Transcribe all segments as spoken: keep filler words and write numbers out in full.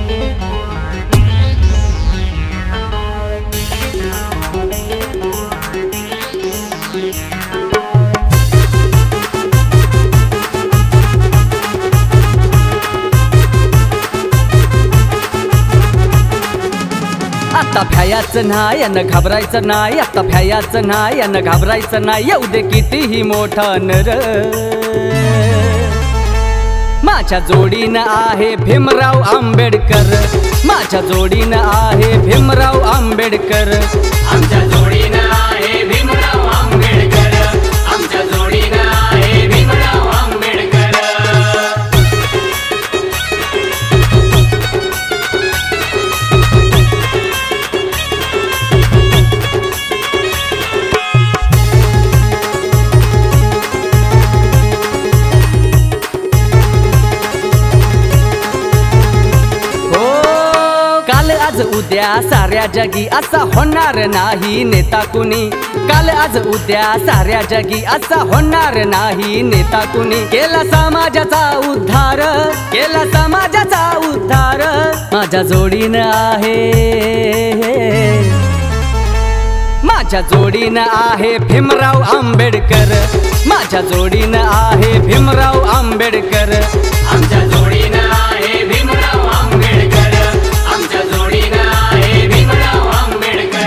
आता भ्यायाचं नाही अन घाबरायचं नाही, आता भ्यायाचं नाही अन घाबरायचं नाही, येऊ दे कितीही मोठा नर. माझ्या जोडीनं आहे भीमराव आंबेडकर, माझ्या जोडीनं आहे भीमराव आंबेडकर, आमच्या जोडीनं आहे भीमराव आंबेडकर, आमच्या जोडीनं आहे भीमराव आंबेडकर. आज उद्या साऱ्या जगी असा होणार नाही नेता कुणी, काल आज उद्या साऱ्या जगी असा होणार नाही नेता कुणी. केला समाजाचा उद्धार, केला समाजाचा उद्धार, माझ्या जोडीनं आहे, माझ्या जोडीनं आहे भीमराव आंबेडकर, माझ्या जोडीनं आहे भीमराव आंबेडकर, आमच्या जोडीनं आहे भीमराव आंबेडकर, आमच्या जोडीनं आहे भीमराव आंबेडकर.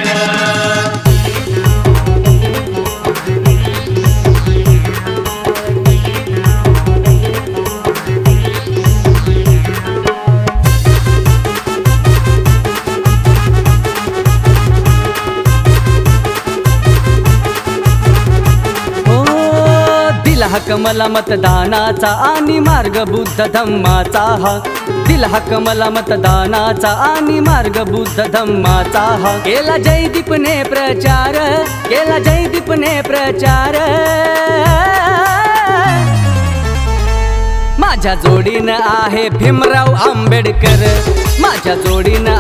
हक मला मतदानाचा आणि मार्ग बुद्ध धम्माचा हा, दिला हक मला मतदानाचा आणि मार्ग बुद्ध धम्माचा हा. केला जयदीपने प्रचार, केला जयदीपने प्रचार, माझ्या जोडीनं आहे भीमराव आंबेडकर, माझ्या जोडीनं